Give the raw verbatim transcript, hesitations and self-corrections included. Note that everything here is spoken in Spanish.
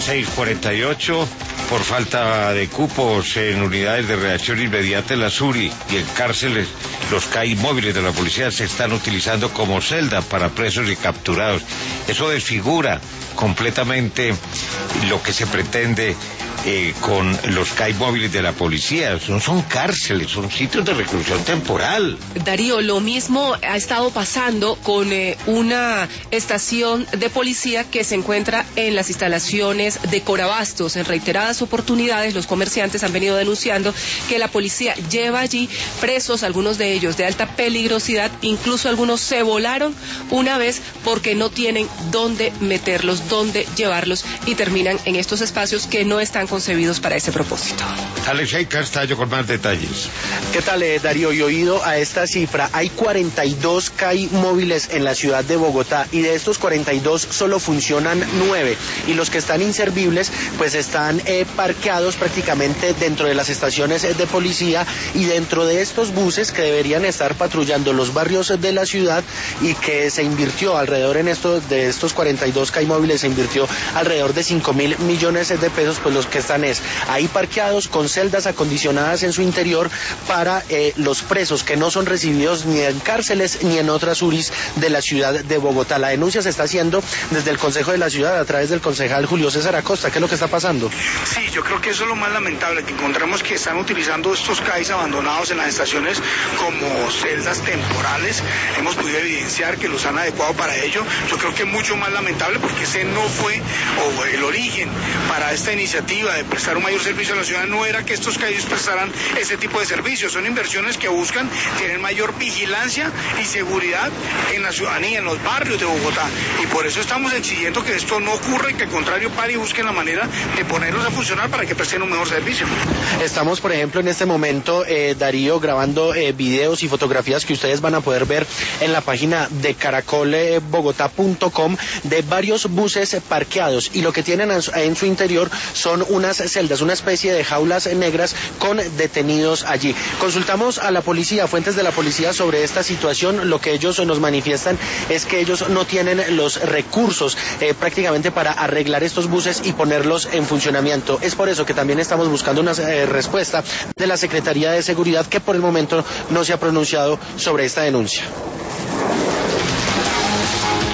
seis cuarenta y ocho, por falta de cupos en unidades de reacción inmediata, la SURI y en cárceles, los C A I móviles de la policía se están utilizando como celda para presos y capturados. Eso desfigura completamente lo que se pretende eh, con los C A I móviles de la policía. No son cárceles, son sitios de reclusión temporal. Darío, lo mismo ha estado pasando con eh, una estación de policía que se encuentra en las instalaciones de Corabastos. En reiteradas oportunidades los comerciantes han venido denunciando que la policía lleva allí presos, algunos de ellos de alta peligrosidad, incluso algunos se volaron una vez porque no tienen dónde meterlos, dónde llevarlos, y terminan en estos espacios que no están concebidos para ese propósito. Alexei Castallo con más detalles. ¿Qué tal, eh, Darío? Y oído a esta cifra, hay cuarenta y dos C A I móviles en la ciudad de Bogotá, y de estos cuarenta y dos solo funcionan nueve, y los que están inservibles pues están eh, parqueados prácticamente dentro de las estaciones de policía y dentro de estos buses que deberían estar patrullando los barrios de la ciudad, y que se invirtió alrededor en estos de estos cuarenta y dos C A I móviles, se invirtió alrededor de cinco mil millones de pesos. Pues los que están es ahí parqueados con celdas acondicionadas en su interior para eh, los presos que no son recibidos ni en cárceles ni en otras URIs de la ciudad de Bogotá. La denuncia se está haciendo desde el Consejo de la Ciudad a través del concejal Julio César Acosta. ¿Qué es lo que está pasando? Sí, yo creo que eso es lo más lamentable, que encontramos que están utilizando estos C A Is abandonados en las estaciones como celdas temporales. Hemos podido evidenciar que los han adecuado para ello. Yo creo que es mucho más lamentable porque ese no fue, o el origen para esta iniciativa de prestar un mayor servicio a la ciudad no era que estos C A Is prestaran ese tipo de servicios. Son inversiones que buscan tener mayor vigilancia y seguridad en la ciudadanía, en los barrios de Bogotá, y por eso estamos exigiendo que esto no ocurra y que al contrario pare y busquen la manera de ponerlos a funcionar para que presten un mejor servicio. Estamos, por ejemplo, en este momento, eh, Darío, grabando eh, videos y fotografías que ustedes van a poder ver en la página de caracol bogotá punto com de varios buses parqueados, y lo que tienen en su interior son unas celdas, una especie de jaulas negras con detenidos allí. Consultamos a la policía, fuentes de la policía sobre esta situación. Lo que ellos nos manifiestan es que ellos no tienen los recursos eh, prácticamente para arreglar estos buses y ponerlos en funcionamiento. Es por eso que también estamos buscando una eh, respuesta de la Secretaría de Seguridad, que por el momento no se ha pronunciado sobre esta denuncia.